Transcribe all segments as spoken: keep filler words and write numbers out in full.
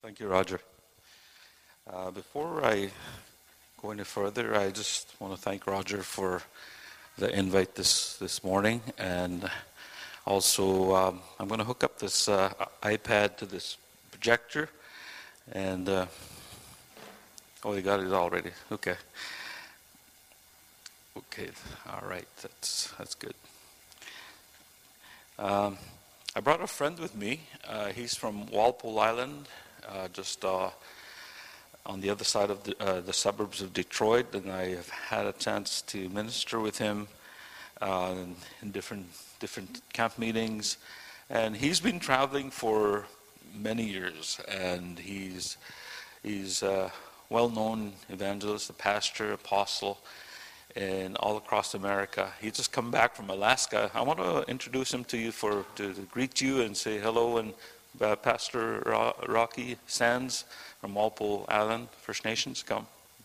Thank you, Roger. Uh, before I go any further, I just want to thank Roger for the invite this, this morning. And also, um, I'm going to hook up this uh, iPad to this projector. And, uh, oh, you got it already. Okay. Okay, all right, that's, that's good. Um, I brought a friend with me. Uh, he's from Walpole Island, uh, just uh, on the other side of the, uh, the suburbs of Detroit, and I have had a chance to minister with him uh, in, in different different camp meetings. And he's been traveling for many years, and he's he's a well-known evangelist, a pastor, apostle, and all across America. He's just come back from Alaska. I want to introduce him to you for to, to greet you and say hello. And uh, Pastor Ro- Rocky Sands from Walpole Island First Nations, come.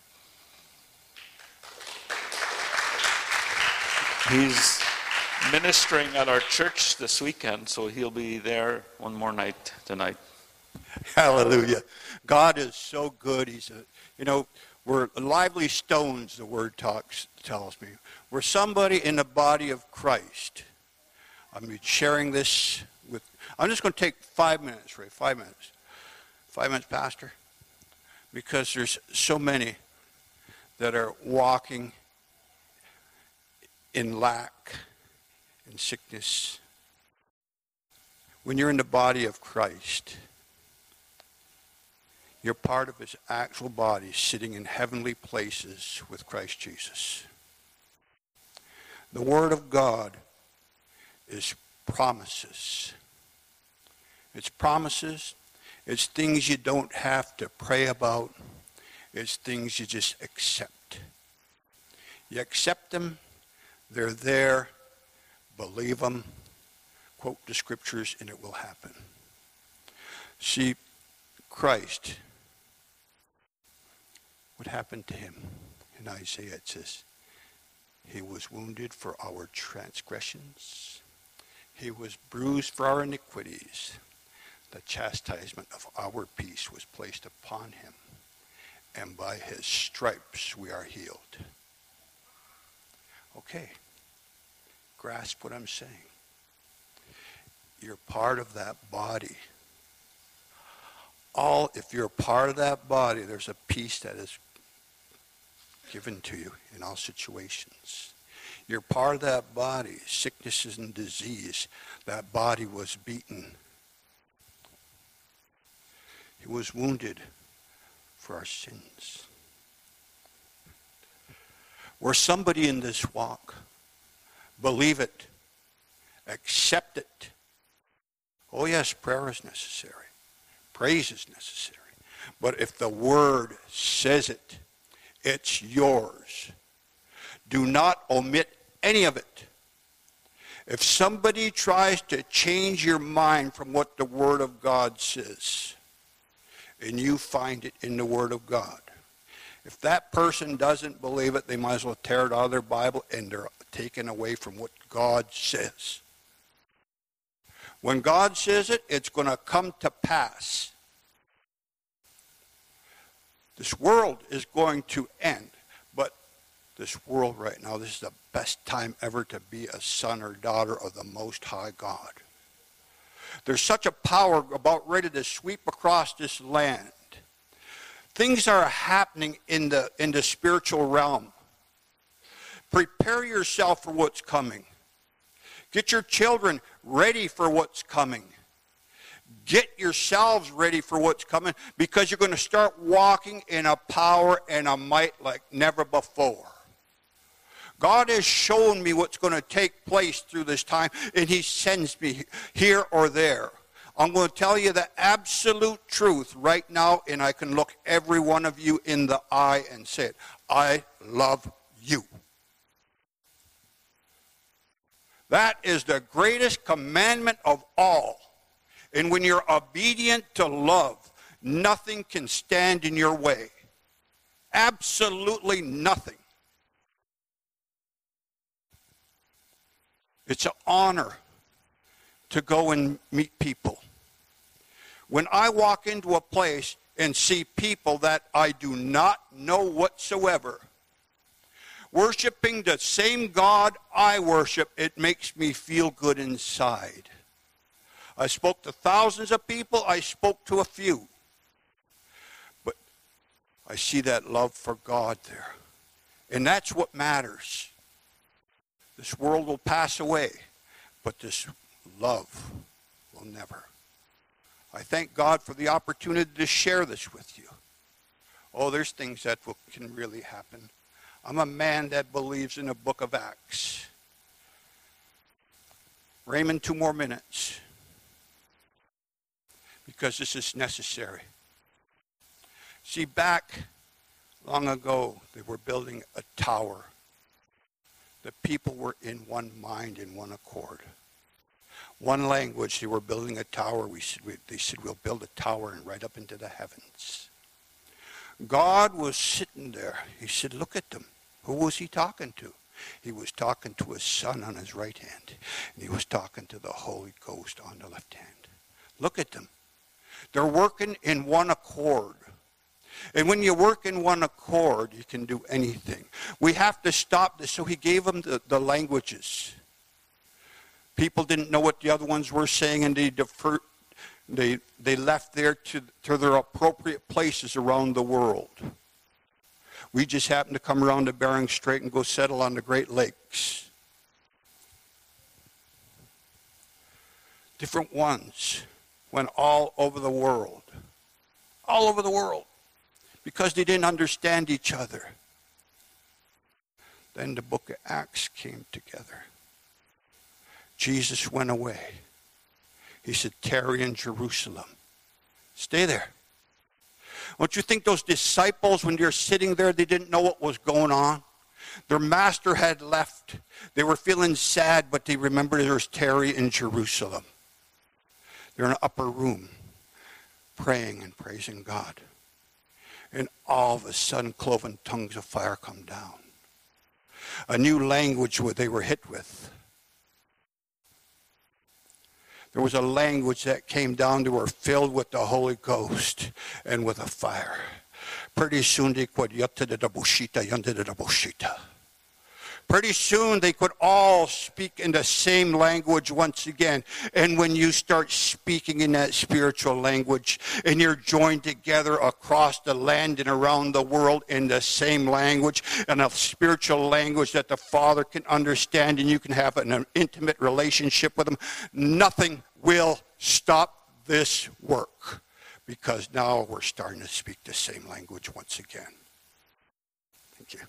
He's ministering at our church this weekend, so he'll be there one more night tonight. Hallelujah. God is so good. He's a, you know, we're lively stones, the word talks tells me. We're somebody in the body of Christ. I'm sharing this with, I'm just going to take five minutes, Ray, five minutes. Five minutes, Pastor. Because there's so many that are walking in lack, in sickness. When you're in the body of Christ, you're part of his actual body sitting in heavenly places with Christ Jesus. The Word of God is promises. It's promises. It's things you don't have to pray about. It's things you just accept. You accept them. They're there. Believe them. Quote the scriptures and it will happen. See, Christ, what happened to him? In Isaiah it says, he was wounded for our transgressions. He was bruised for our iniquities. The chastisement of our peace was placed upon him. And by his stripes we are healed. Okay. Grasp what I'm saying. You're part of that body. All, if you're part of that body, there's a peace that is given to you in all situations. You're part of that body. Sicknesses and disease. That body was beaten. He was wounded for our sins. We're somebody in this walk. Believe it. Accept it. Oh yes, prayer is necessary. Praise is necessary. But if the Word says it, it's yours. Do not omit any of it. If somebody tries to change your mind from what the Word of God says, and you find it in the Word of God, if that person doesn't believe it, they might as well tear it out of their Bible and they're taken away from what God says. When God says it, it's going to come to pass. This world is going to end, but this world right now, this is the best time ever to be a son or daughter of the Most High God. There's such a power about ready to sweep across this land. Things are happening in the, in the spiritual realm. Prepare yourself for what's coming. Get your children ready for what's coming. Get yourselves ready for what's coming because you're going to start walking in a power and a might like never before. God has shown me what's going to take place through this time, and he sends me here or there. I'm going to tell you the absolute truth right now, and I can look every one of you in the eye and say it. I love you. That is the greatest commandment of all. And when you're obedient to love, nothing can stand in your way. Absolutely nothing. It's an honor to go and meet people. When I walk into a place and see people that I do not know whatsoever worshiping the same God I worship, it makes me feel good inside. I spoke to thousands of people. I spoke to a few. But I see that love for God there. And that's what matters. This world will pass away, but this love will never. I thank God for the opportunity to share this with you. Oh, there's things that will, can really happen. I'm a man that believes in the book of Acts. Raymond, two more minutes. Because this is necessary. See, back long ago, they were building a tower. The people were in one mind, in one accord. One language, they were building a tower. We said, we, they said, we'll build a tower and right up into the heavens. God was sitting there. He said, look at them. Who was he talking to? He was talking to his son on his right hand. And he was talking to the Holy Ghost on the left hand. Look at them. They're working in one accord. And when you work in one accord, you can do anything. We have to stop this. So he gave them the, the languages. People didn't know what the other ones were saying, and they defer, they they left there to, to their appropriate places around the world. We just happened to come around to Bering Strait and go settle on the Great Lakes. Different ones went all over the world. All over the world. Because they didn't understand each other. Then the book of Acts came together. Jesus went away. He said, tarry in Jerusalem. Stay there. Don't you think those disciples, when they're sitting there, they didn't know what was going on? Their master had left. They were feeling sad, but they remembered there was tarry in Jerusalem. They're in an upper room, praying and praising God. And all of a sudden, cloven tongues of fire come down. A new language what they were hit with. There was a language that came down to her filled with the Holy Ghost and with a fire. Pretty soon they could Pretty soon they could all speak in the same language once again. And when you start speaking in that spiritual language and you're joined together across the land and around the world in the same language and a spiritual language that the Father can understand and you can have an intimate relationship with Him, nothing will stop this work. Because now we're starting to speak the same language once again. Thank you.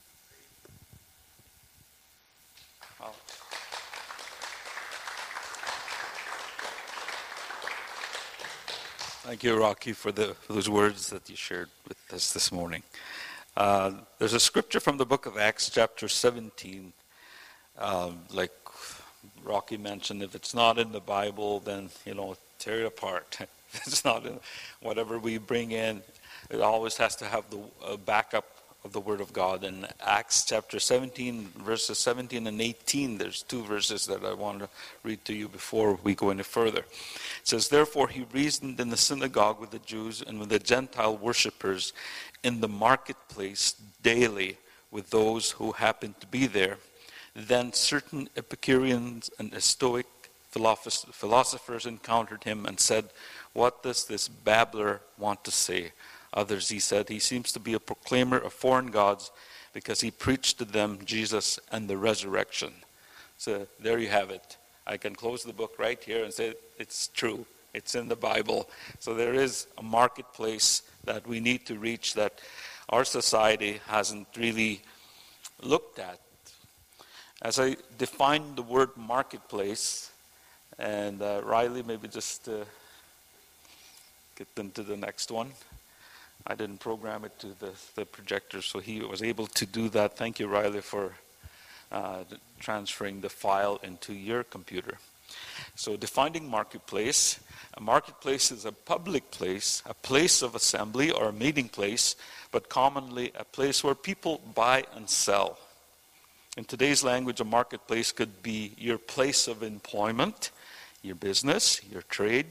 Thank you, Rocky, for, the, for those words that you shared with us this morning. Uh, there's a scripture from the book of Acts, chapter seventeen. Um, like Rocky mentioned, if it's not in the Bible, then, you know, tear it apart. If it's not in whatever we bring in, it always has to have the uh, backup of the Word of God. In Acts chapter seventeen, verses seventeen and eighteen, there's two verses that I want to read to you before we go any further. It says, therefore he reasoned in the synagogue with the Jews and with the Gentile worshippers in the marketplace daily with those who happened to be there. Then certain Epicureans and Stoic philosophers encountered him and said, what does this babbler want to say? Others, he said, he seems to be a proclaimer of foreign gods because he preached to them Jesus and the resurrection. So there you have it. I can close the book right here and say it's true. It's in the Bible. So there is a marketplace that we need to reach that our society hasn't really looked at. As I define the word marketplace, and uh, Riley, maybe just uh, get them to the next one. I didn't program it to the, the projector, so he was able to do that. Thank you, Riley, for uh, transferring the file into your computer. So defining marketplace. A marketplace is a public place, a place of assembly or a meeting place, but commonly a place where people buy and sell. In today's language, a marketplace could be your place of employment, your business, your trade,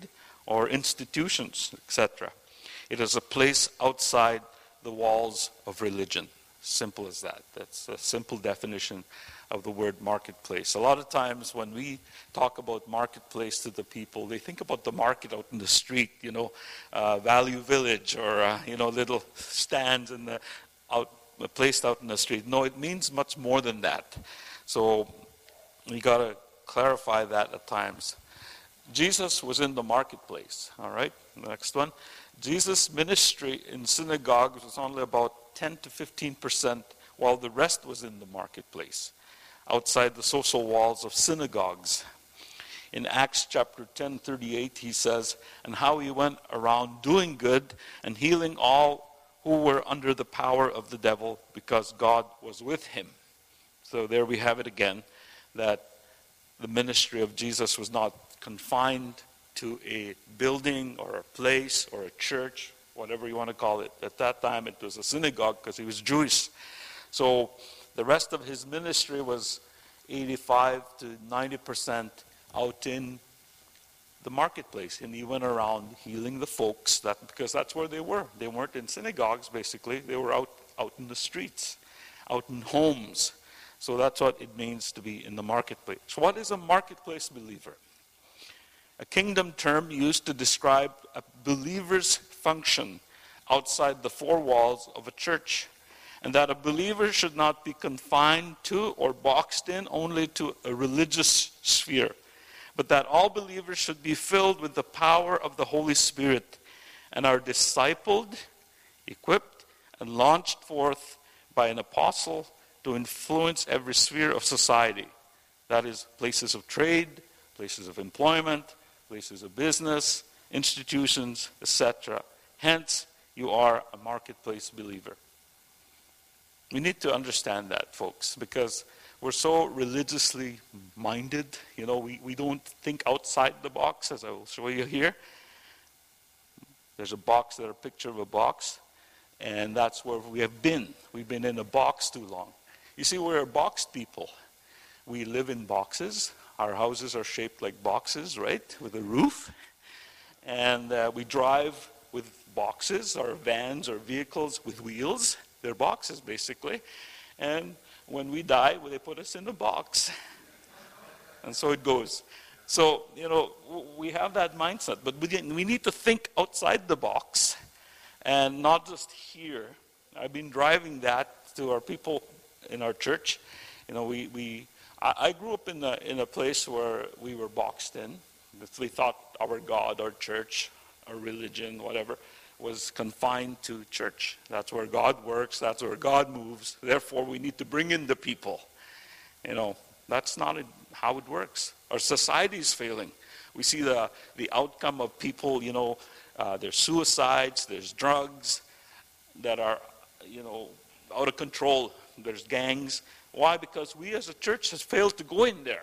or institutions, et cetera. It is a place outside the walls of religion. Simple as that. That's a simple definition of the word marketplace. A lot of times when we talk about marketplace to the people, they think about the market out in the street, you know, uh, Value Village, or, uh, you know, little stands in the out, placed out in the street. No, it means much more than that. So we got to clarify that at times. Jesus was in the marketplace, all right? Next one. Jesus' ministry in synagogues was only about ten to fifteen percent, while the rest was in the marketplace, outside the social walls of synagogues. In Acts chapter ten, thirty-eight, he says, and how he went around doing good and healing all who were under the power of the devil, because God was with him. So there we have it again, that the ministry of Jesus was not confined to a building or a place or a church, whatever you want to call it. At that time it was a synagogue because he was Jewish. So the rest of his ministry was eighty-five to ninety percent out in the marketplace. And he went around healing the folks, that because that's where they were. They weren't in synagogues, basically. They were out, out in the streets, out in homes. So that's what it means to be in the marketplace. So what is a marketplace believer? A kingdom term used to describe a believer's function outside the four walls of a church, and that a believer should not be confined to or boxed in only to a religious sphere, but that all believers should be filled with the power of the Holy Spirit and are discipled, equipped, and launched forth by an apostle to influence every sphere of society. That is, places of trade, places of employment, places of business, institutions, et cetera. Hence, you are a marketplace believer. We need to understand that, folks, because we're so religiously minded. You know, we, we don't think outside the box, as I will show you here. There's a box there, a picture of a box, and that's where we have been. We've been in a box too long. You see, we're a boxed people. We live in boxes. Our houses are shaped like boxes, right, with a roof. And uh, we drive with boxes, our vans, our vehicles with wheels. They're boxes, basically. And when we die, well, they put us in a box. And so it goes. So, you know, we have that mindset. But we need to think outside the box and not just here. I've been driving that to our people in our church. You know, we... we I grew up in a, in a place where we were boxed in. We thought our God, our church, our religion, whatever, was confined to church. That's where God works. That's where God moves. Therefore, we need to bring in the people. You know, that's not how it works. Our society is failing. We see the, the outcome of people, you know, uh, there's suicides, there's drugs that are, you know, out of control. There's gangs. Why? Because we as a church has failed to go in there.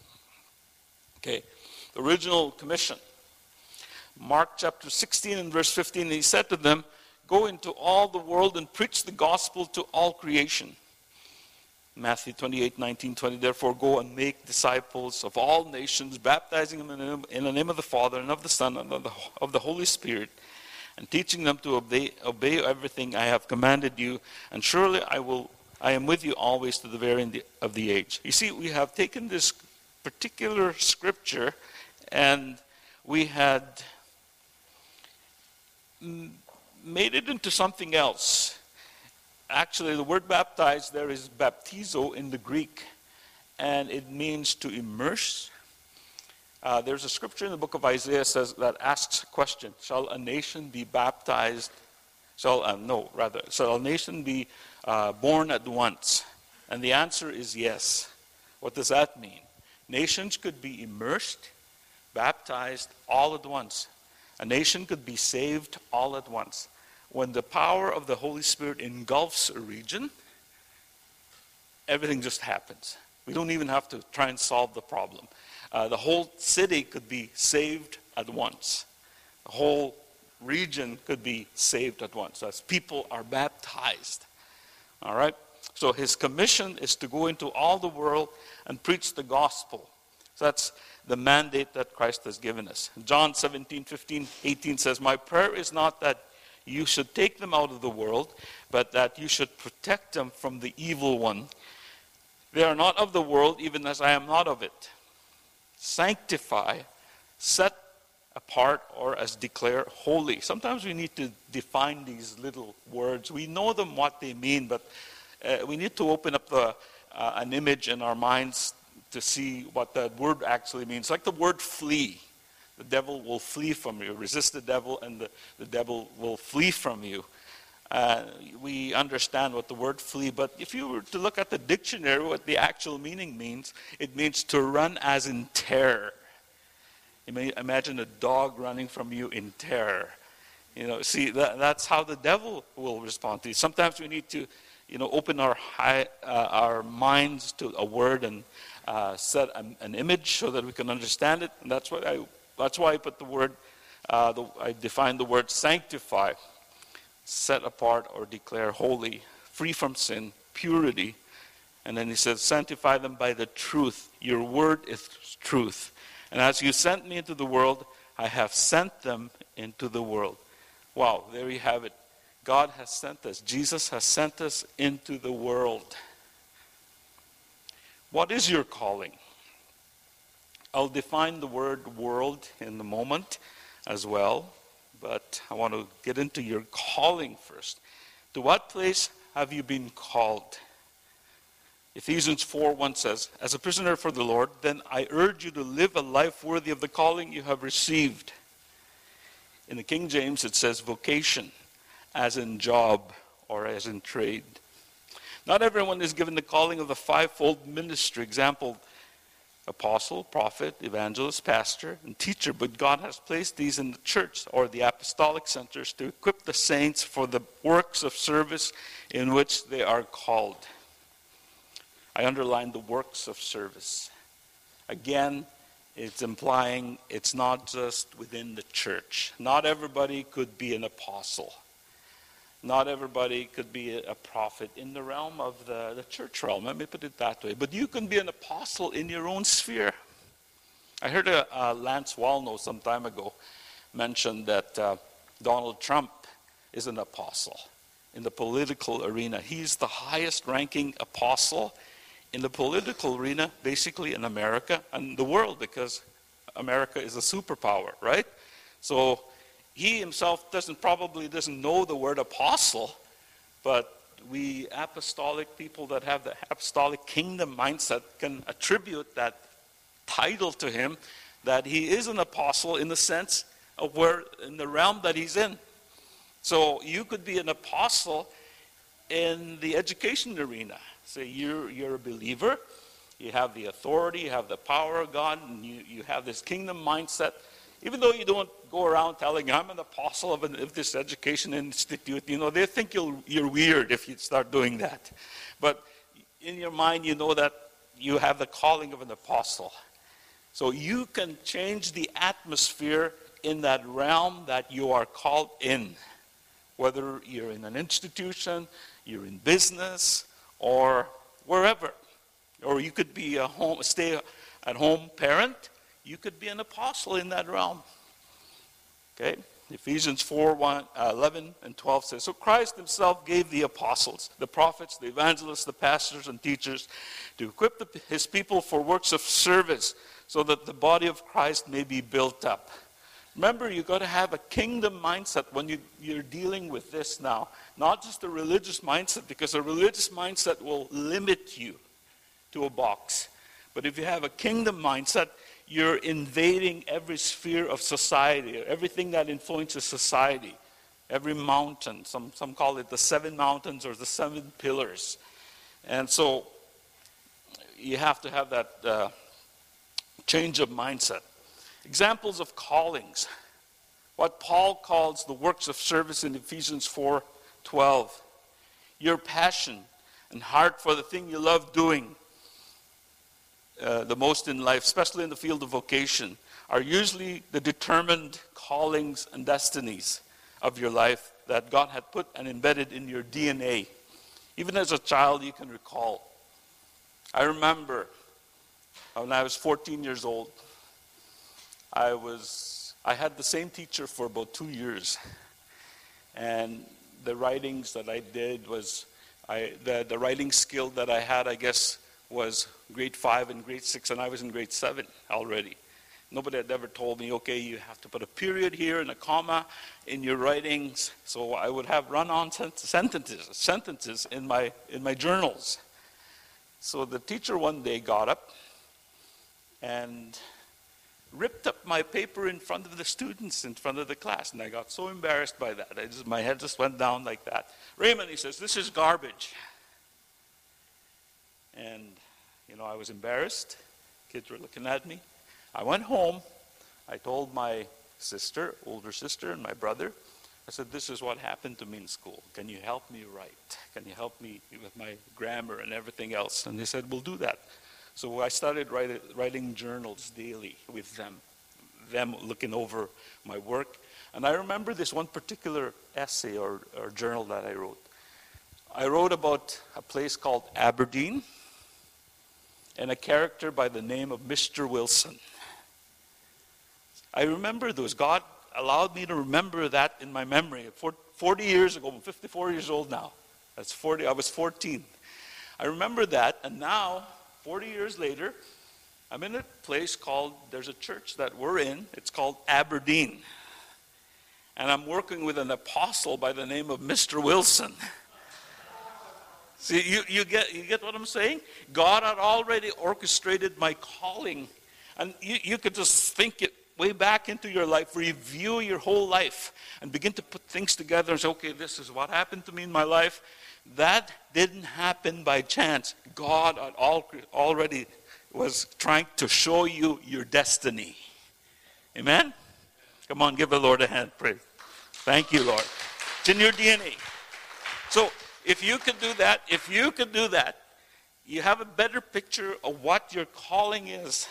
Okay, the original commission. Mark chapter sixteen and verse fifteen, he said to them, go into all the world and preach the gospel to all creation. Matthew twenty-eight, nineteen, twenty, therefore go and make disciples of all nations, baptizing them in the name, in the name of the Father and of the Son and of the, of the Holy Spirit, and teaching them to obey, obey everything I have commanded you, and surely I will I am with you always to the very end of the age. You see, we have taken this particular scripture and we had made it into something else. Actually, the word baptize there is baptizo in the Greek, and it means to immerse. Uh, there's a scripture in the book of Isaiah says that asks a question: shall a nation be baptized? Shall uh, no, rather, shall a nation be uh, born at once? And the answer is yes. What does that mean? Nations could be immersed, baptized all at once. A nation could be saved all at once. When the power of the Holy Spirit engulfs a region, everything just happens. We don't even have to try and solve the problem. Uh, the whole city could be saved at once. The whole region could be saved at once as people are baptized. All right? So his commission is to go into all the world and preach the gospel. So that's the mandate that Christ has given us. John seventeen, fifteen, eighteen says, "My prayer is not that you should take them out of the world, but that you should protect them from the evil one. They are not of the world, even as I am not of it. Sanctify, set apart, or as declare holy." Sometimes we need to define these little words. We know them what they mean, but uh, we need to open up the, uh, an image in our minds to see what that word actually means. Like the word flee. The devil will flee from you. Resist the devil and the, the devil will flee from you. Uh, we understand what the word flee, but if you were to look at the dictionary, what the actual meaning means, it means to run as in terror. You may imagine a dog running from you in terror. You know, see, that, that's how the devil will respond to you. Sometimes we need to, you know, open our high, uh, our minds to a word and uh, set an, an image so that we can understand it. And that's what I. That's why I put the word. Uh, the, I define the word sanctify, set apart or declare holy, free from sin, purity. And then he says, sanctify them by the truth. Your word is truth. And as you sent me into the world, I have sent them into the world. Wow, there you have it. God has sent us. Jesus has sent us into the world. What is your calling? I'll define the word world in a moment as well, but I want to get into your calling first. To what place have you been called? Ephesians four one says, "As a prisoner for the Lord, then I urge you to live a life worthy of the calling you have received." In the King James it says vocation, as in job or as in trade. Not everyone is given the calling of the fivefold ministry. Example, apostle, prophet, evangelist, pastor, and teacher. But God has placed these in the church or the apostolic centers to equip the saints for the works of service in which they are called. I underline the works of service. Again, it's implying it's not just within the church. Not everybody could be an apostle. Not everybody could be a prophet in the realm of the, the church realm. Let me put it that way. But you can be an apostle in your own sphere. I heard a, uh, Lance Wallnau some time ago mention that uh, Donald Trump is an apostle in the political arena. He's the highest ranking apostle in the political arena, basically in America and the world, because America is a superpower, right? So he himself doesn't probably doesn't know the word apostle, but we apostolic people that have the apostolic kingdom mindset can attribute that title to him, that he is an apostle in the sense of where in the realm that he's in. So you could be an apostle in the education arena. Say you're you're a believer, you have the authority, you have the power of God, and you, you have this kingdom mindset. Even though you don't go around telling, I'm an apostle of, an, of this education institute, you know, they think you're, you're weird if you start doing that. But in your mind, you know that you have the calling of an apostle. So you can change the atmosphere in that realm that you are called in. Whether you're in an institution, you're in business, or wherever. Or you could be a home, a stay-at-home parent. You could be an apostle in that realm. Okay? Ephesians four, one, uh, eleven and twelve says, so Christ himself gave the apostles, the prophets, the evangelists, the pastors and teachers to equip the, his people for works of service so that the body of Christ may be built up. Remember, you've got to have a kingdom mindset when you, you're dealing with this now. Not just a religious mindset, because a religious mindset will limit you to a box. But if you have a kingdom mindset, you're invading every sphere of society, everything that influences society, every mountain. Some, some call it the seven mountains or the seven pillars. And so you have to have that uh, change of mindset. Examples of callings. What Paul calls the works of service in Ephesians four twelve. Your passion and heart for the thing you love doing Uh, the most in life, especially in the field of vocation, are usually the determined callings and destinies of your life that God had put and embedded in your D N A. Even as a child, you can recall. I remember when I was fourteen years old, I was, I had the same teacher for about two years. And the writings that I did was, I, the, the writing skill that I had, I guess, was grade five and grade six, and I was in grade seven already. Nobody had ever told me, okay, you have to put a period here and a comma in your writings. So I would have run-on sentences, sentences in my in my journals. So the teacher one day got up and ripped up my paper in front of the students, in front of the class, and I got so embarrassed by that. I just, my head just went down like that. Raymond, he says, this is garbage. And, you know, I was embarrassed. Kids were looking at me. I went home. I told my sister, older sister, and my brother, I said, this is what happened to me in school. Can you help me write? Can you help me with my grammar and everything else? And they said, we'll do that. So I started writing, writing journals daily with them, them looking over my work. And I remember this one particular essay or, or journal that I wrote. I wrote about a place called Aberdeen and a character by the name of Mister Wilson. I remember those. God allowed me to remember that in my memory. forty years ago, I'm fifty-four years old now. That's forty, I was fourteen. I remember that, and now, forty years later, I'm in a place called, there's a church that we're in, it's called Aberdeen. And I'm working with an apostle by the name of Mister Wilson. See, you, you, get, you get what I'm saying? God had already orchestrated my calling. And you, you could just think it way back into your life, review your whole life, and begin to put things together and say, okay, this is what happened to me in my life. That didn't happen by chance. God had all, already was trying to show you your destiny. Amen? Come on, give the Lord a hand. Praise. Thank you, Lord. It's in your D N A. So, if you could do that, if you could do that, you have a better picture of what your calling is.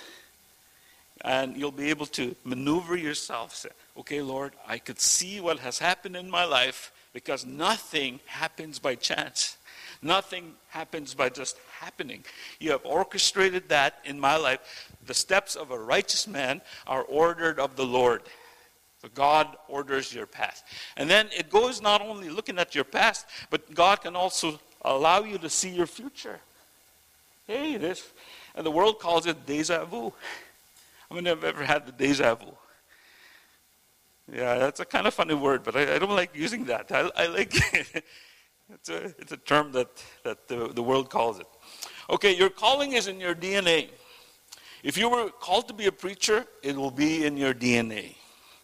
And you'll be able to maneuver yourself. Say, okay, Lord, I could see what has happened in my life because nothing happens by chance. Nothing happens by just happening. You have orchestrated that in my life. The steps of a righteous man are ordered of the Lord. So God orders your path. And then it goes not only looking at your past, but God can also allow you to see your future. Hey, this, and the world calls it deja vu. I mean, I've ever had the deja vu. Yeah, that's a kind of funny word, but I, I don't like using that. I, I like it's a it's a term that that the, the world calls it. Okay, your calling is in your D N A. If you were called to be a preacher, it will be in your D N A.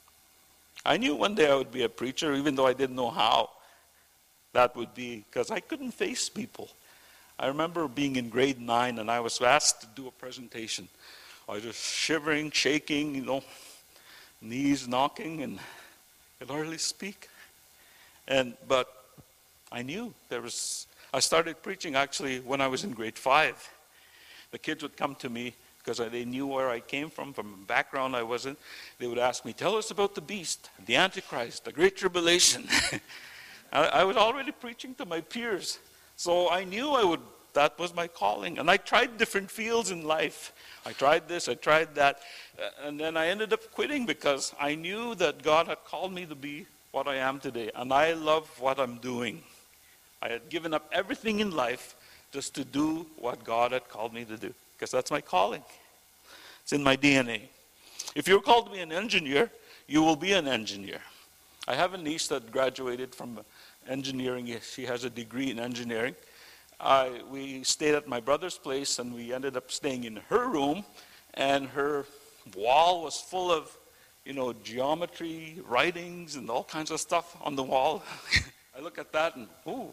I knew one day I would be a preacher, even though I didn't know how that would be, because I couldn't face people. I remember being in grade nine, and I was asked to do a presentation. I was just shivering, shaking, you know, knees knocking, and could hardly speak. And but I knew there was. I started preaching actually when I was in grade five. The kids would come to me because they knew where I came from, from a background I wasn't. They would ask me, "Tell us about the beast, the Antichrist, the Great Tribulation." I, I was already preaching to my peers, so I knew I would. That was my calling, and I tried different fields in life. I tried this, I tried that, and then I ended up quitting because I knew that God had called me to be what I am today, and I love what I'm doing. I had given up everything in life just to do what God had called me to do, because that's my calling. It's in my D N A. If you're called to be an engineer, you will be an engineer. I have a niece that graduated from engineering. She has a degree in engineering. Uh, we stayed at my brother's place, and we ended up staying in her room, and her wall was full of, you know, geometry, writings, and all kinds of stuff on the wall. I look at that and, ooh,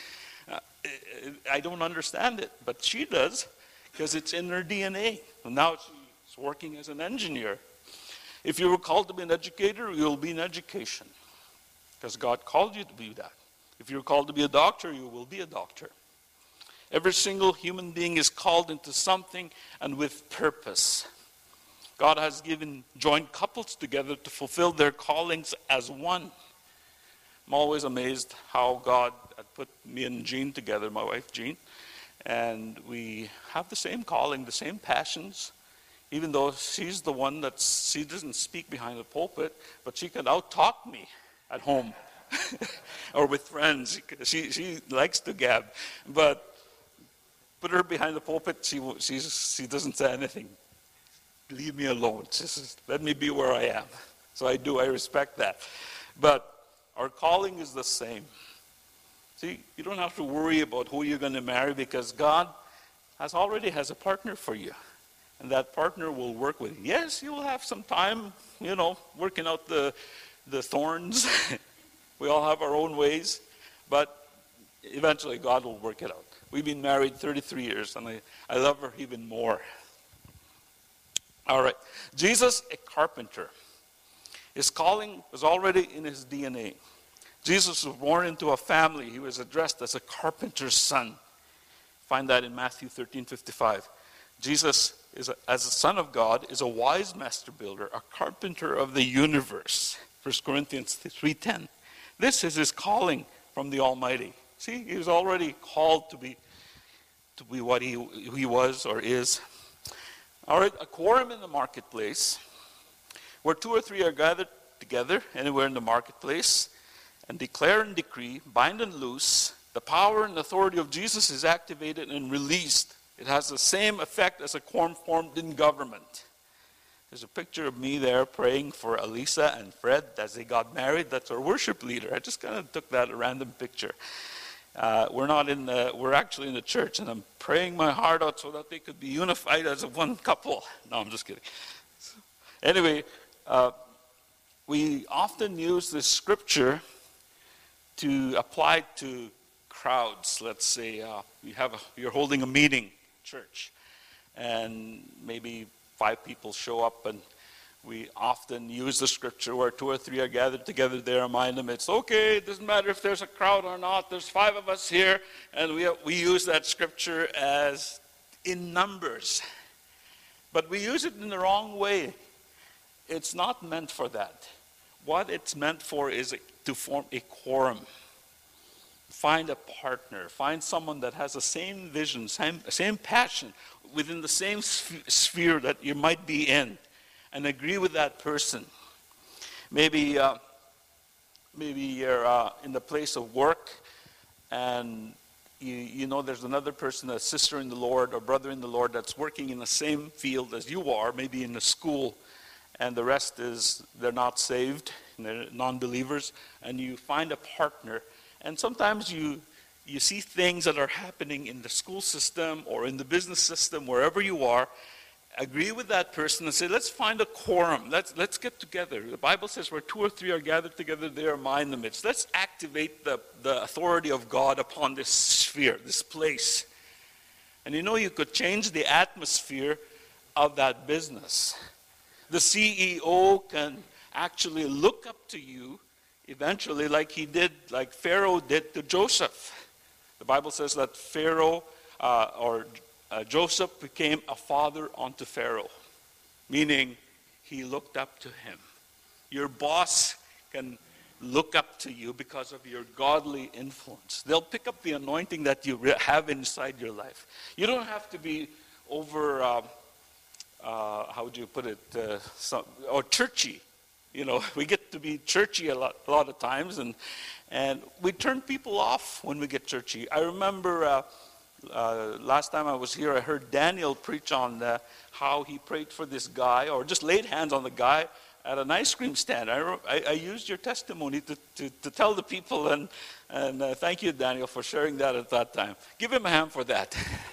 I don't understand it, but she does, because it's in her D N A. And now she's working as an engineer. If you were called to be an educator, you'll be in education, because God called you to be that. If you're called to be a doctor, you will be a doctor. Every single human being is called into something and with purpose. God has given joined couples together to fulfill their callings as one. I'm always amazed how God had put me and Jean together, my wife Jean, and we have the same calling, the same passions. Even though she's the one that she doesn't speak behind the pulpit, but she can out-talk me at home or with friends. She she likes to gab, but put her behind the pulpit, she she's, she doesn't say anything. Leave me alone. Just let me be where I am. So I do. I respect that. But our calling is the same. See, you don't have to worry about who you're going to marry because God has already has a partner for you. And that partner will work with you. Yes, you'll have some time, you know, working out the, the thorns. We all have our own ways. But eventually God will work it out. We've been married thirty-three years, and I, I love her even more. All right. Jesus, a carpenter. His calling was already in his D N A. Jesus was born into a family. He was addressed as a carpenter's son. Find that in Matthew thirteen fifty-five. Jesus, is a, as a son of God, is a wise master builder, a carpenter of the universe. First Corinthians three ten. This is his calling from the Almighty. See, he was already called to be to be what he, he was or is. All right, a quorum in the marketplace, where two or three are gathered together anywhere in the marketplace, and declare and decree, bind and loose, the power and authority of Jesus is activated and released. It has the same effect as a quorum formed in government. There's a picture of me there praying for Elisa and Fred as they got married. That's our worship leader. I just kind of took that random picture. Uh, we're not in the, we're actually in the church, and I'm praying my heart out so that they could be unified as a one couple. No, I'm just kidding. Anyway, uh, we often use this scripture to apply to crowds. Let's say uh, you have a, you're holding a meeting, church, and maybe five people show up, and we often use the scripture where two or three are gathered together there among them. It's okay, it doesn't matter if there's a crowd or not, there's five of us here, and we, we use that scripture as in numbers. But we use it in the wrong way. It's not meant for that. What it's meant for is to form a quorum. Find a partner. Find someone that has the same vision, same, same passion, within the same sphere that you might be in, and agree with that person. Maybe, uh, maybe you're uh, in the place of work, and you, you know there's another person, a sister in the Lord or brother in the Lord, that's working in the same field as you are, maybe in the school, and the rest is they're not saved, and they're non-believers, and you find a partner. And sometimes you you see things that are happening in the school system or in the business system, wherever you are. Agree with that person and say, let's find a quorum. Let's let's get together. The Bible says where two or three are gathered together, they are mine in the midst. Let's activate the, the authority of God upon this sphere, this place. And you know, you could change the atmosphere of that business. The C E O can actually look up to you eventually, like he did, like Pharaoh did to Joseph. The Bible says that Pharaoh uh, or uh, Joseph became a father unto Pharaoh, meaning he looked up to him. Your boss can look up to you because of your godly influence. They'll pick up the anointing that you have inside your life. You don't have to be over, uh, uh, how would you put it, uh, some, or churchy. You know, we get to be churchy a lot, a lot of times, and and we turn people off when we get churchy. I remember uh, uh, last time I was here, I heard Daniel preach on uh, how he prayed for this guy, or just laid hands on the guy at an ice cream stand. I, I, I used your testimony to, to, to tell the people, and, and uh, thank you, Daniel, for sharing that at that time. Give him a hand for that.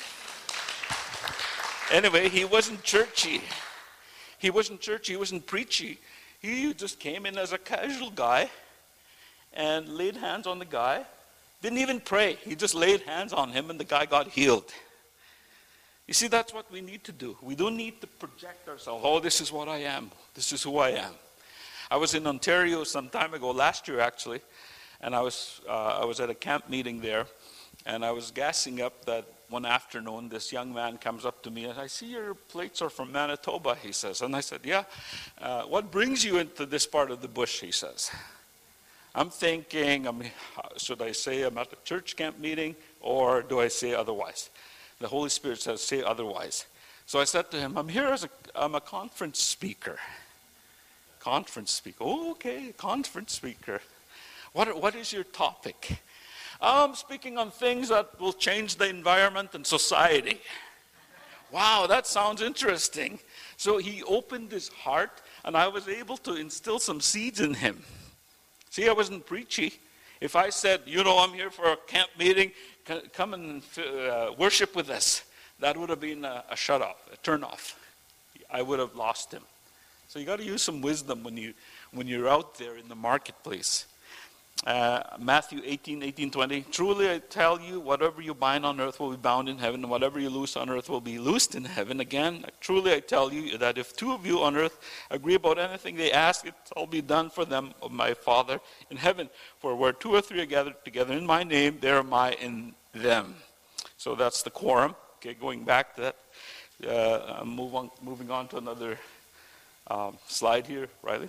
Anyway, he wasn't churchy. He wasn't churchy, he wasn't preachy. He just came in as a casual guy and laid hands on the guy. Didn't even pray. He just laid hands on him and the guy got healed. You see, that's what we need to do. We don't need to project ourselves. Oh, this is what I am. This is who I am. I was in Ontario some time ago, last year actually, and I was uh, I was at a camp meeting there, and I was gassing up that one afternoon, this young man comes up to me and I see your plates are from Manitoba, he says. And I said, yeah, uh, what brings you into this part of the bush, he says. I'm thinking, I mean, should I say I'm at a church camp meeting, or do I say otherwise? The Holy Spirit says, say otherwise. So I said to him, I'm here as a, I'm a conference speaker. Conference speaker. Oh, okay, conference speaker. What, what is your topic? I'm speaking on things that will change the environment and society. Wow, that sounds interesting. So he opened his heart, and I was able to instill some seeds in him. See, I wasn't preachy. If I said, you know, I'm here for a camp meeting, come and uh, worship with us, that would have been a, a shut off, a turn off. I would have lost him. So you got to use some wisdom when you when you're out there in the marketplace. Uh, Matthew eighteen, eighteen, twenty. Truly I tell you, whatever you bind on earth will be bound in heaven, and whatever you loose on earth will be loosed in heaven. Again, truly I tell you that if two of you on earth agree about anything they ask, it will be done for them of my Father in heaven. For where two or three are gathered together in my name, there am I in them. So that's the quorum. Okay, going back to that. Uh, move on, moving on to another um, slide here, Riley.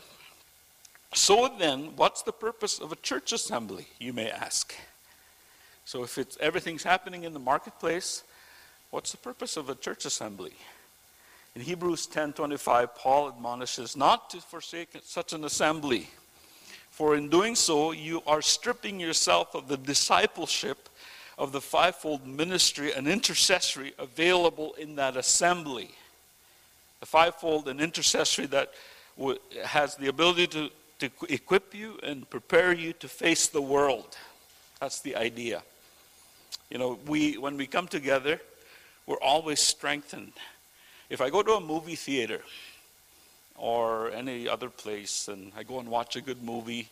So then, what's the purpose of a church assembly, you may ask? So if it's everything's happening in the marketplace, what's the purpose of a church assembly? In Hebrews ten twenty-five, Paul admonishes not to forsake such an assembly, for in doing so, you are stripping yourself of the discipleship of the fivefold ministry and intercessory available in that assembly. The fivefold and intercessory that w- has the ability to to equip you and prepare you to face the world. That's the idea. You know, we when we come together, we're always strengthened. If I go to a movie theater or any other place and I go and watch a good movie,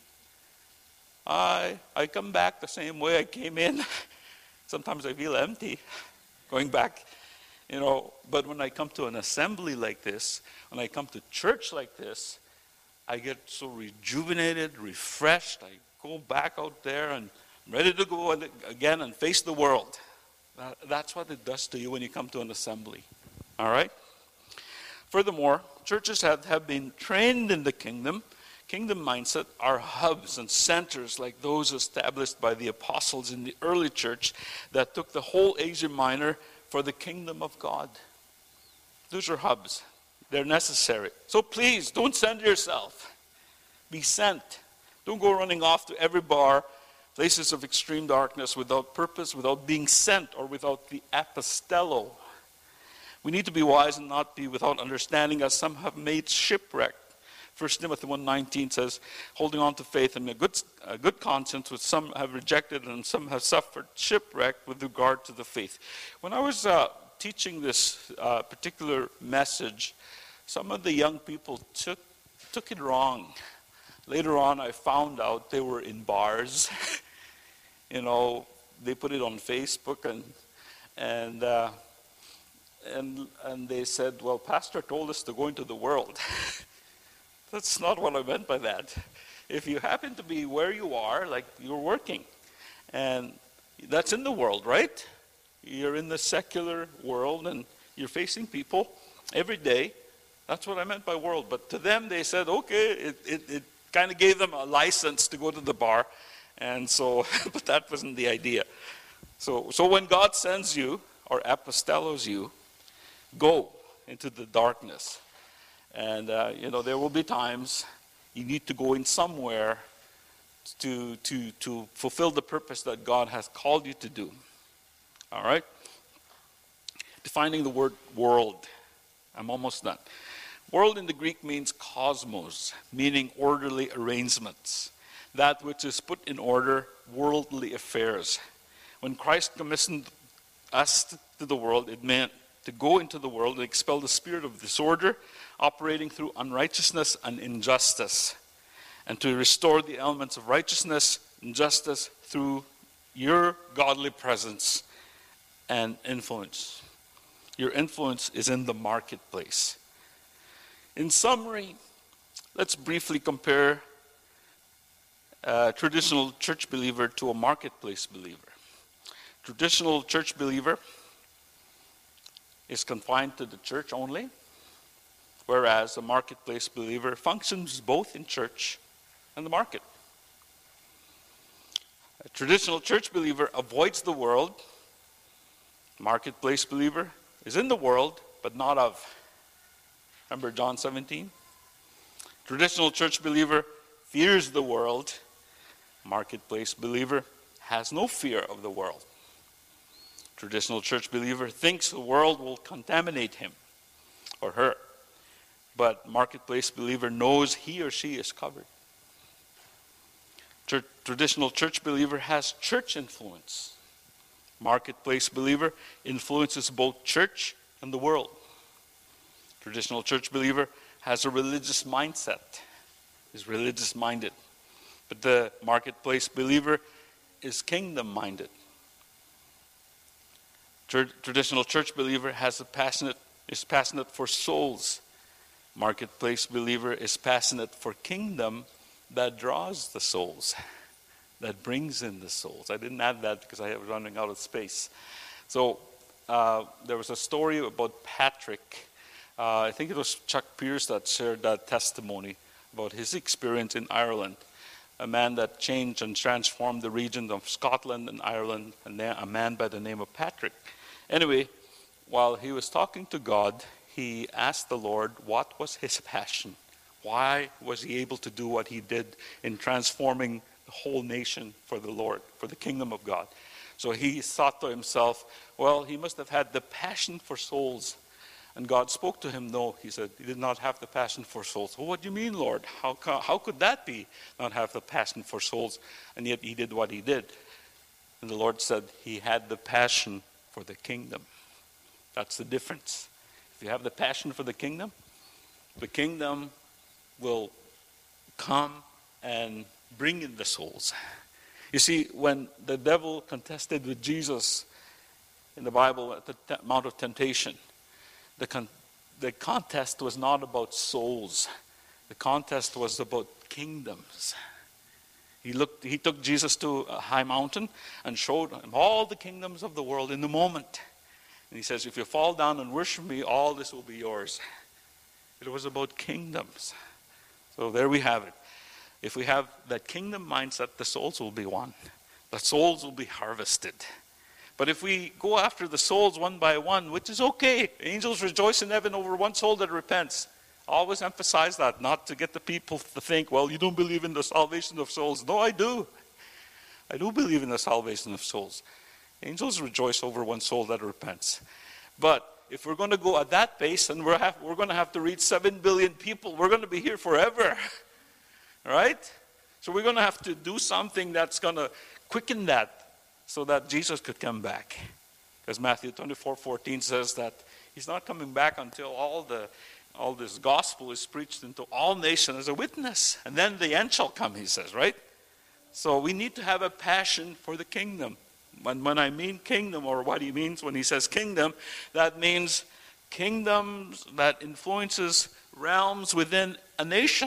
I I come back the same way I came in. Sometimes I feel empty going back, you know, but when I come to an assembly like this, when I come to church like this, I get so rejuvenated, refreshed. I go back out there and I'm ready to go again and face the world. That's what it does to you when you come to an assembly. All right? Furthermore, churches have, have been trained in the kingdom. Kingdom mindset are hubs and centers like those established by the apostles in the early church that took the whole Asia Minor for the kingdom of God. Those are hubs. They're necessary. So please, don't send yourself. Be sent. Don't go running off to every bar, places of extreme darkness without purpose, without being sent, or without the apostello. We need to be wise and not be without understanding, as some have made shipwreck. First Timothy one nineteen says, holding on to faith and a good, a good conscience, which some have rejected and some have suffered shipwreck with regard to the faith. When I was uh, teaching this uh, particular message, some of the young people took took it wrong. Later on, I found out they were in bars. You know, they put it on Facebook, and and uh, and and they said, "Well, Pastor told us to go into the world." That's not what I meant by that. If you happen to be where you are, like you're working, and that's in the world, right? You're in the secular world, and you're facing people every day. That's what I meant by world. But to them, they said, okay, it, it, it kind of gave them a license to go to the bar. And so, but that wasn't the idea. So, so when God sends you, or apostellos you, go into the darkness. And, uh, you know, there will be times you need to go in somewhere to, to, to fulfill the purpose that God has called you to do. All right? Defining the word world. I'm almost done. World in the Greek means cosmos, meaning orderly arrangements. That which is put in order, worldly affairs. When Christ commissioned us to the world, it meant to go into the world and expel the spirit of disorder, operating through unrighteousness and injustice, and to restore the elements of righteousness and justice through your godly presence and influence. Your influence is in the marketplace. In summary, let's briefly compare a traditional church believer to a marketplace believer. Traditional church believer is confined to the church only, whereas a marketplace believer functions both in church and the market. A traditional church believer avoids the world. Marketplace believer is in the world, but not of. Remember John seventeen? Traditional church believer fears the world. Marketplace believer has no fear of the world. Traditional church believer thinks the world will contaminate him or her. But marketplace believer knows he or she is covered. Church, traditional church believer has church influence. Marketplace believer influences both church and the world. Traditional church believer has a religious mindset, is religious minded. But the marketplace believer is kingdom minded. Church, traditional church believer has a passionate is passionate for souls. Marketplace believer is passionate for kingdom that draws the souls, that brings in the souls. I didn't add that because I was running out of space. So uh, there was a story about Patrick. Uh, I think it was Chuck Pierce that shared that testimony about his experience in Ireland. A man that changed and transformed the region of Scotland and Ireland, and a man by the name of Patrick. Anyway, while he was talking to God, he asked the Lord what was his passion. Why was he able to do what he did in transforming the whole nation for the Lord, for the kingdom of God? So he thought to himself, well, he must have had the passion for souls. And God spoke to him, no, he said, he did not have the passion for souls. Well, what do you mean, Lord? How, how could that be, not have the passion for souls? And yet he did what he did. And the Lord said he had the passion for the kingdom. That's the difference. If you have the passion for the kingdom, the kingdom will come and bring in the souls. You see, when the devil contested with Jesus in the Bible at the te- Mount of Temptation, the, con- the contest was not about souls. The contest was about kingdoms. He looked. He took Jesus to a high mountain and showed him all the kingdoms of the world in the moment. And he says, if you fall down and worship me, all this will be yours. It was about kingdoms. So there we have it. If we have that kingdom mindset, the souls will be won. The souls will be harvested. But if we go after the souls one by one, which is okay, angels rejoice in heaven over one soul that repents. I always emphasize that, not to get the people to think, well, you don't believe in the salvation of souls. No, I do. I do believe in the salvation of souls. Angels rejoice over one soul that repents. But if we're going to go at that pace, and we're, have, we're going to have to reach seven billion people, we're going to be here forever. Right? So we're going to have to do something that's going to quicken that so that Jesus could come back. Because Matthew twenty-four fourteen says that he's not coming back until all the all this gospel is preached into all nations as a witness. And then the end shall come, he says, right? So we need to have a passion for the kingdom. When, when I mean kingdom, or what he means when he says kingdom, that means kingdoms that influences realms within a nation.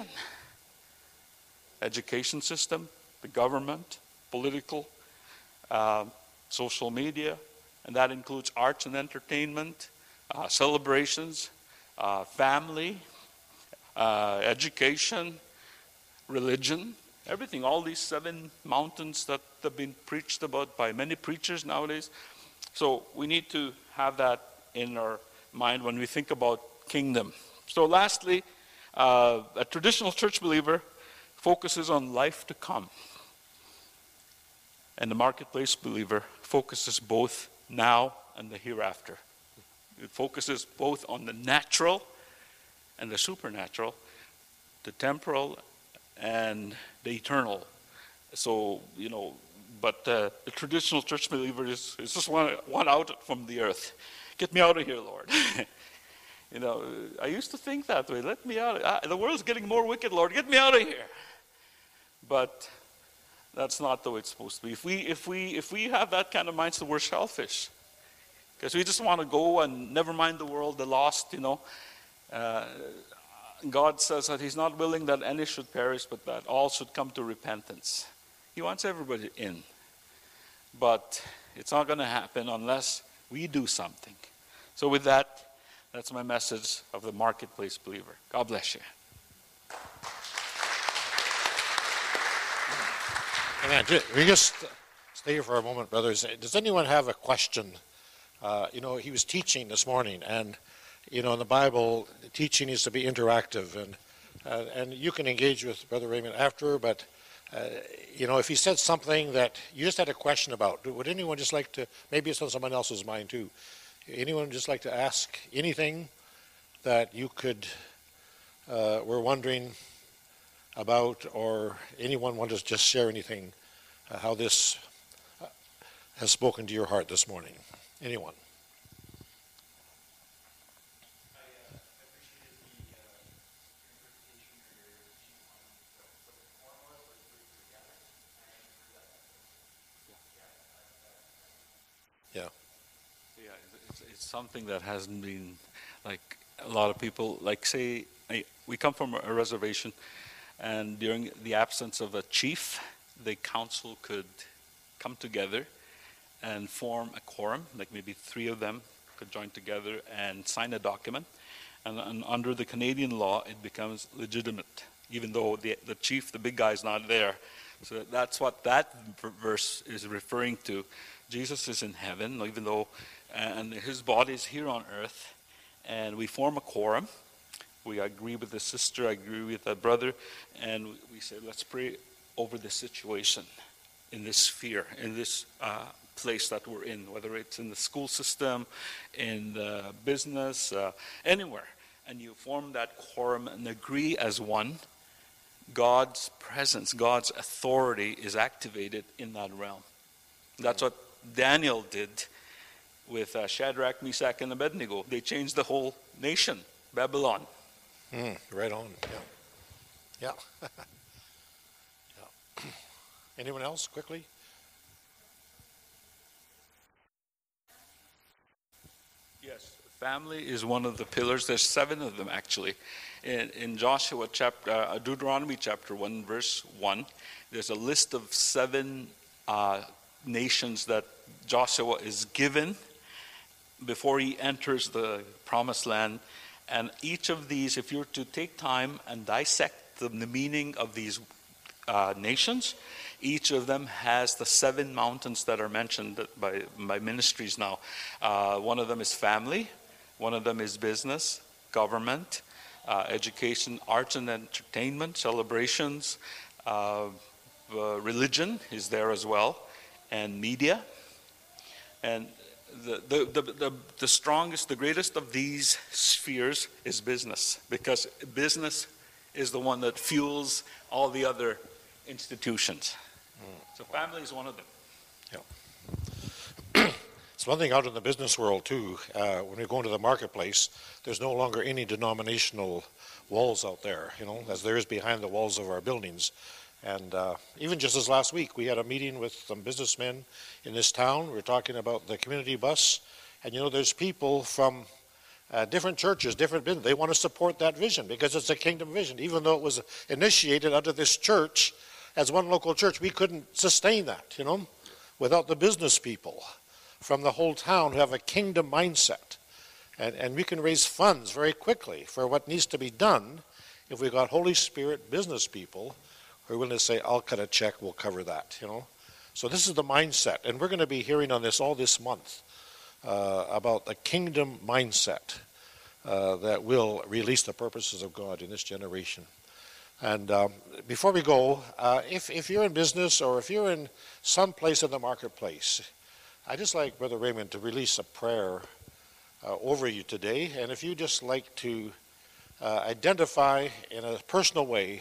Education system, the government, political, uh, social media, and that includes arts and entertainment, uh, celebrations, uh, family, uh, education, religion, everything. All these seven mountains that have been preached about by many preachers nowadays. So we need to have that in our mind when we think about kingdom. So lastly, uh, a traditional church believer focuses on life to come. And the marketplace believer focuses both now and the hereafter. It focuses both on the natural and the supernatural, the temporal and the eternal. So, you know, but uh, the traditional church believer is, is just want, want out from the earth. Get me out of here, Lord. You know, I used to think that way. Let me out. Ah, the world's getting more wicked, Lord. Get me out of here. But that's not the way it's supposed to be. If we if we if we have that kind of mindset, we're selfish. Because we just want to go and never mind the world, the lost, you know. Uh, God says that he's not willing that any should perish, but that all should come to repentance. He wants everybody in. But it's not going to happen unless we do something. So with that, that's my message of the marketplace believer. God bless you. Amen. We just stay here for a moment, brothers. Does anyone have a question? Uh, you know, he was teaching this morning, and you know, in the Bible, teaching needs to be interactive, and uh, and you can engage with Brother Raymond after, but uh, you know, if he said something that you just had a question about, would anyone just like to, maybe it's on someone else's mind too, anyone just like to ask anything that you could, uh, were wondering about, or anyone want to just share anything, uh, how this uh, has spoken to your heart this morning? Anyone? Yeah. Yeah, it's, it's something that hasn't been, like, a lot of people, like, say, I- we come from a reservation, and during the absence of a chief, the council could come together and form a quorum, like maybe three of them could join together and sign a document. And, and under the Canadian law, it becomes legitimate, even though the, the chief, the big guy, is not there. So that's what that verse is referring to. Jesus is in heaven, even though, and his body is here on earth, and we form a quorum. We agree with the sister, I agree with the brother, and we say, let's pray over the situation in this sphere, in this uh, place that we're in, whether it's in the school system, in the business, uh, anywhere. And you form that quorum and agree as one. God's presence, God's authority is activated in that realm. That's what Daniel did with uh, Shadrach, Meshach, and Abednego. They changed the whole nation, Babylon. Mm, right on. Yeah. Yeah. Yeah. Anyone else, quickly? Yes, family is one of the pillars. There's seven of them, actually. In, in Joshua chapter, uh, Deuteronomy chapter one, verse one, there's a list of seven uh, nations that Joshua is given before he enters the promised land. And each of these, if you were to take time and dissect the, the meaning of these uh, nations, each of them has the seven mountains that are mentioned by, by ministries now. Uh, one of them is family, one of them is business, government, uh, education, arts and entertainment, celebrations, uh, uh, religion is there as well, and media. And the, the, the, the, the strongest, the greatest of these spheres is business, because business is the one that fuels all the other institutions. Mm. So family is one of them. Yeah. It's one thing out in the business world too. Uh, when we go into the marketplace, there's no longer any denominational walls out there, you know, as there is behind the walls of our buildings. And uh, even just this last week, we had a meeting with some businessmen in this town. We were talking about the community bus. And, you know, there's people from uh, different churches, different businesses. They want to support that vision because it's a kingdom vision. Even though it was initiated under this church, as one local church, we couldn't sustain that, you know, without the business people from the whole town who have a kingdom mindset. And, and we can raise funds very quickly for what needs to be done if we got Holy Spirit business people who are willing to say, I'll cut a check, we'll cover that, you know. So this is the mindset, and we're going to be hearing on this all this month uh, about the kingdom mindset uh, that will release the purposes of God in this generation. And um, before we go, uh, if, if you're in business or if you're in some place in the marketplace, I'd just like Brother Raymond to release a prayer uh, over you today. And if you just like to uh, identify in a personal way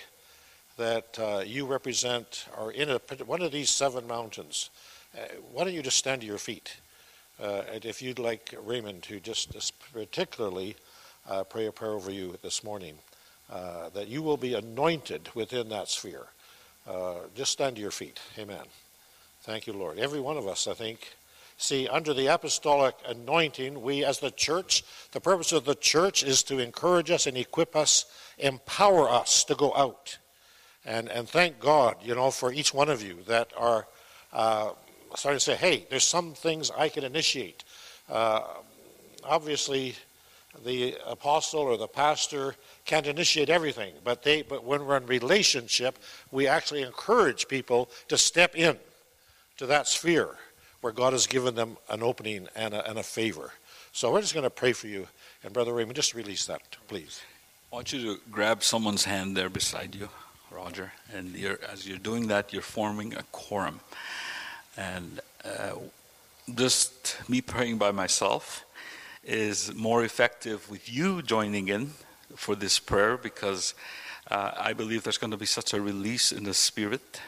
that uh, you represent or in a, one of these seven mountains, uh, why don't you just stand to your feet? Uh, and if you'd like Raymond to just, just particularly uh, pray a prayer over you this morning, uh, that you will be anointed within that sphere. Uh, just stand to your feet. Amen. Thank you, Lord. Every one of us, I think, see, under the apostolic anointing, we as the church, the purpose of the church is to encourage us and equip us, empower us to go out. And and thank God, you know, for each one of you that are uh, starting to say, hey, there's some things I can initiate. Uh, obviously, the apostle or the pastor can't initiate everything, but they but when we're in relationship, we actually encourage people to step in to that sphere where God has given them an opening and a, and a favor. So we're just going to pray for you. And Brother Raymond, just release that, please. I want you to grab someone's hand there beside you, Roger. And you're, as you're doing that, you're forming a quorum. And uh, just me praying by myself is more effective with you joining in for this prayer, because uh, I believe there's going to be such a release in the spirit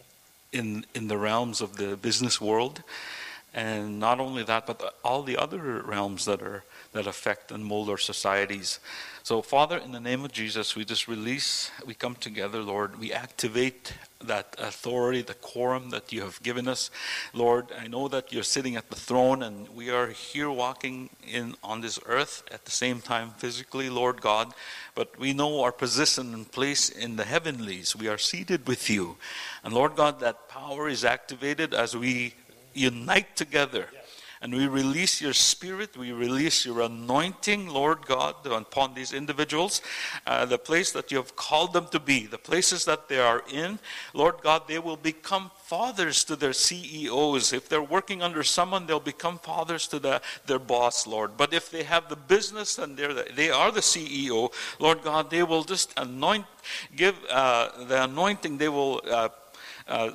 in in the realms of the business world. And not only that, but all the other realms that are that affect and mold our societies. So, Father, in the name of Jesus, we just release, we come together, Lord. We activate that authority, the quorum that you have given us. Lord, I know that you're sitting at the throne, and we are here walking in on this earth at the same time physically, Lord God. But we know our position and place in the heavenlies. We are seated with you. And Lord God, that power is activated as we unite together. And we release your spirit, we release your anointing, Lord God, upon these individuals. Uh, the place that you have called them to be, the places that they are in, Lord God, they will become fathers to their C E Os. If they're working under someone, they'll become fathers to the, their boss, Lord. But if they have the business and they're the, they are the C E O, Lord God, they will just anoint, give uh, the anointing, they will uh, uh,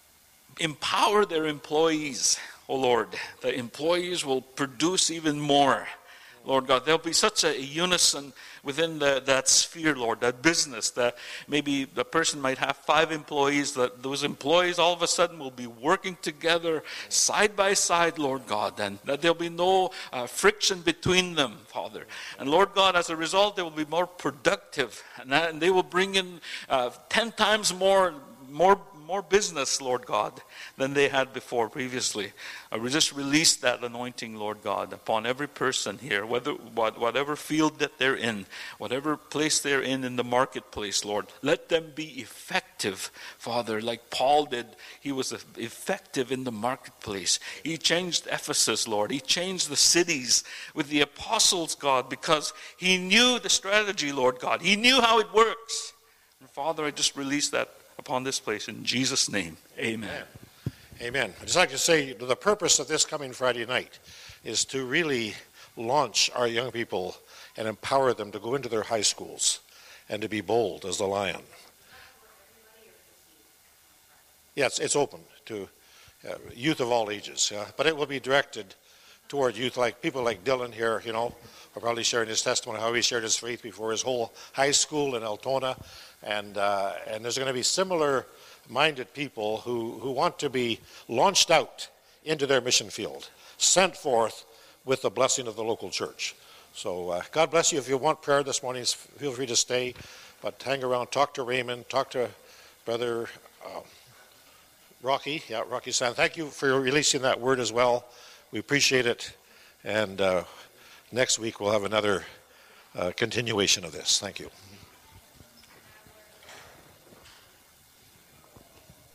empower their employees. Oh Lord, the employees will produce even more. Lord God, there'll be such a unison within the, that sphere, Lord, that business, that maybe the person might have five employees, that those employees all of a sudden will be working together side by side, Lord God, and that there'll be no uh, friction between them, Father. And Lord God, as a result, they will be more productive, and, that, and they will bring in uh, ten times more, more more business, Lord God, than they had before previously. I will just release that anointing, Lord God, upon every person here, whether whatever field that they're in, whatever place they're in in the marketplace, Lord. Let them be effective, Father, like Paul did. He was effective in the marketplace. He changed Ephesus, Lord. He changed the cities with the apostles, God, because he knew the strategy, Lord God. He knew how it works. And Father, I just release that upon this place in Jesus' name. Amen. Amen. Amen. I'd just like to say the purpose of this coming Friday night is to really launch our young people and empower them to go into their high schools and to be bold as the lion. Yes, it's open to uh, youth of all ages, yeah? But it will be directed toward youth, like people like Dylan here, you know, are probably sharing his testimony, how he shared his faith before his whole high school in Altona. And uh, and there's going to be similar-minded people who, who want to be launched out into their mission field, sent forth with the blessing of the local church. So uh, God bless you. If you want prayer this morning, feel free to stay. But hang around, talk to Raymond, talk to Brother um, Rocky. Yeah, Rocky San. Thank you for releasing that word as well. We appreciate it. And uh, next week we'll have another uh, continuation of this. Thank you.